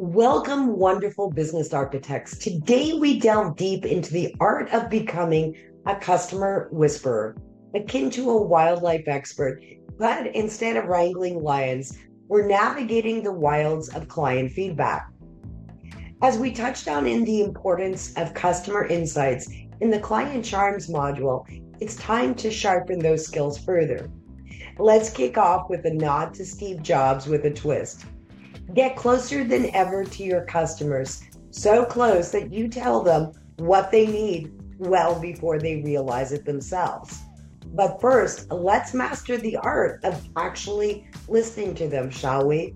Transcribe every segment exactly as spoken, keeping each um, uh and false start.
Welcome, wonderful business architects. Today we delve deep into the art of becoming a customer whisperer, akin to a wildlife expert, but instead of wrangling lions, we're navigating the wilds of client feedback. As we touched on in the importance of customer insights in the client charms module, it's time to sharpen those skills further. Let's kick off with a nod to Steve Jobs with a twist. Get closer than ever to your customers, so close that you tell them what they need well before they realize it themselves. But first, let's master the art of actually listening to them, shall we?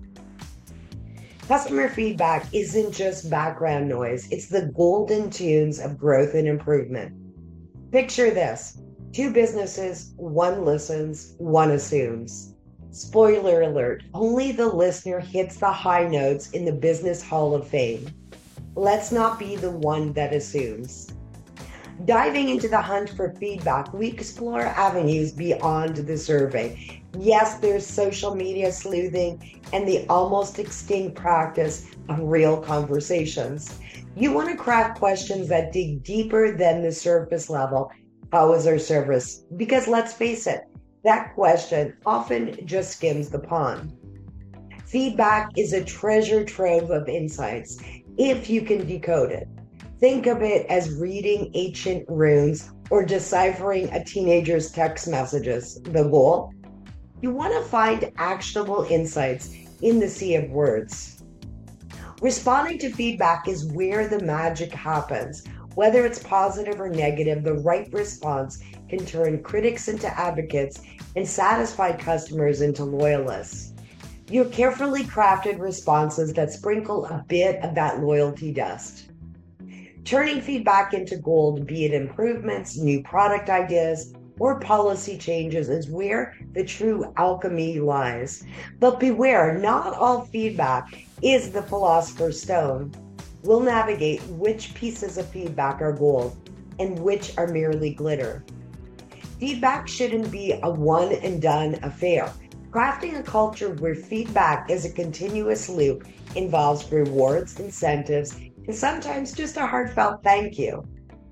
Customer feedback isn't just background noise, it's the golden tunes of growth and improvement. Picture this: two businesses, one listens, one assumes. Spoiler alert, only the listener hits the high notes in the Business Hall of Fame. Let's not be the one that assumes. Diving into the hunt for feedback, we explore avenues beyond the survey. Yes, there's social media sleuthing and the almost extinct practice of real conversations. You want to craft questions that dig deeper than the surface level. How is our service? Because let's face it, that question often just skims the pond. Feedback is a treasure trove of insights if you can decode it. Think of it as reading ancient runes or deciphering a teenager's text messages. The goal? You want to find actionable insights in the sea of words. Responding to feedback is where the magic happens. Whether it's positive or negative, the right response can turn critics into advocates and satisfied customers into loyalists. Your carefully crafted responses that sprinkle a bit of that loyalty dust. Turning feedback into gold, be it improvements, new product ideas, or policy changes, is where the true alchemy lies. But beware, not all feedback is the philosopher's stone. We'll navigate which pieces of feedback are gold and which are merely glitter. Feedback shouldn't be a one and done affair. Crafting a culture where feedback is a continuous loop involves rewards, incentives, and sometimes just a heartfelt thank you.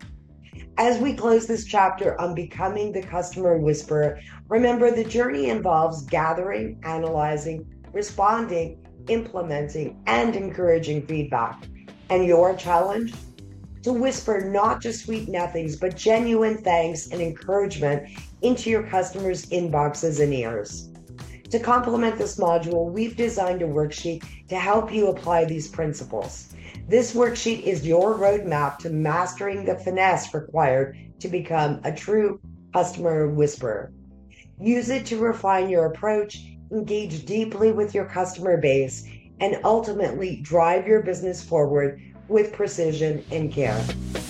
As we close this chapter on becoming the customer whisperer, remember the journey involves gathering, analyzing, responding, implementing, and encouraging feedback. And your challenge? To whisper not just sweet nothings, but genuine thanks and encouragement into your customers' inboxes and ears. To complement this module, we've designed a worksheet to help you apply these principles. This worksheet is your roadmap to mastering the finesse required to become a true customer whisperer. Use it to refine your approach, engage deeply with your customer base, and ultimately drive your business forward with precision and care.